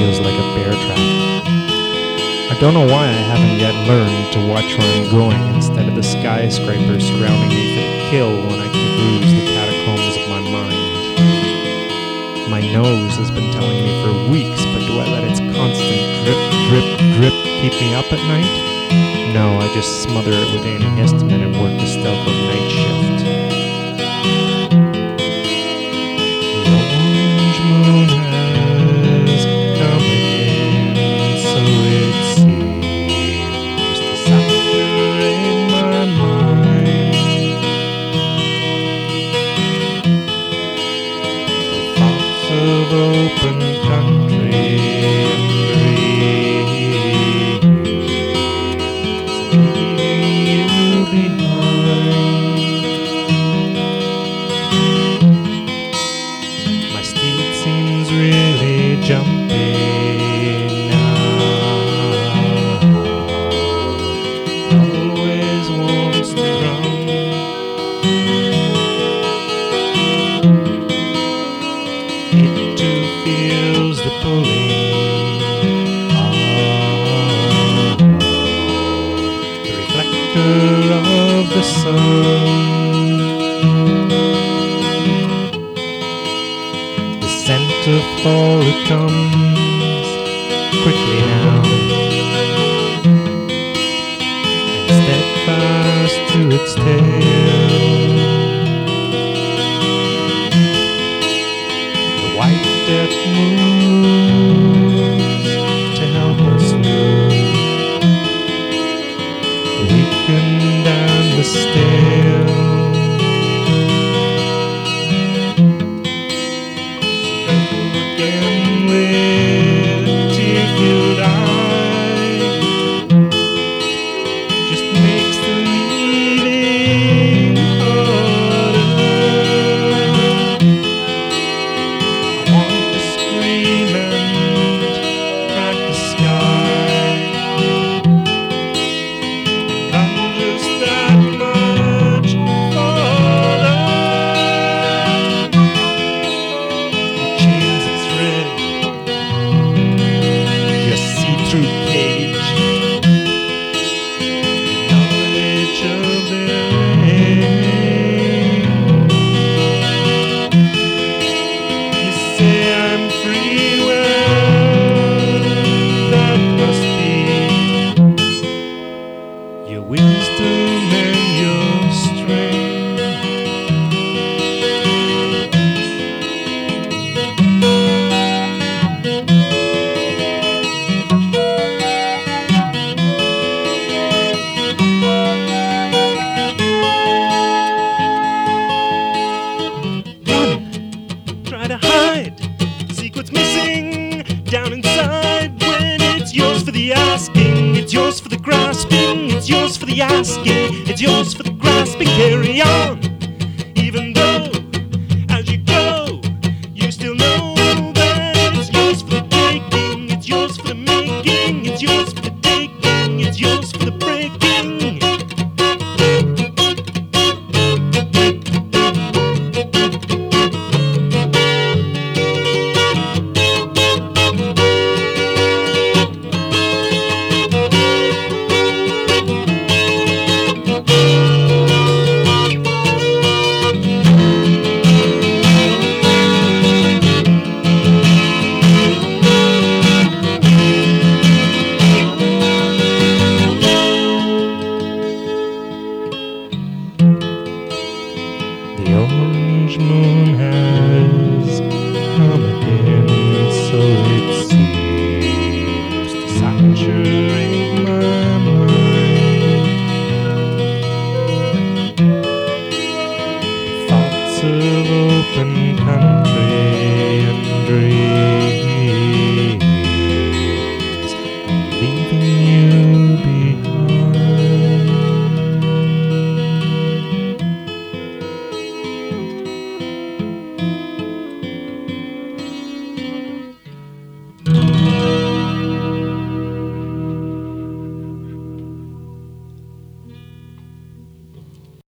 feels like a bear trap. I don't know why I haven't yet learned to watch where I'm going instead of the skyscrapers surrounding me for the kill when I peruse the catacombs of my mind. My nose has been telling me for weeks, but do I let its constant drip, drip, drip keep me up at night? No, I just smother it with antihistamine and work the stealth of night shift. The orange moon has come again, so it seems, to saturate my mind. With thoughts of open country and dreams, leaving you behind. My steed seems really jumpy now. Always wants to run. It too feels the pulling of the reflector of the sun. The scent of fall, it comes quickly now, and steadfast to its tail. The white death moves to help us move the weakened and the stale. Again with a tear-filled eye just makes the leaving harder. I want to scream and crack the sky, and I'm just that much farther. Your chains its red, your see-through cage, the knowledge of their aim. You say I'm free, well, that must be your wisdom and your strength. Run, try to hide, seek what's missing down inside. When it's yours for the asking, it's yours for the grasping, it's yours for the asking, it's yours for the grasping. Carry on.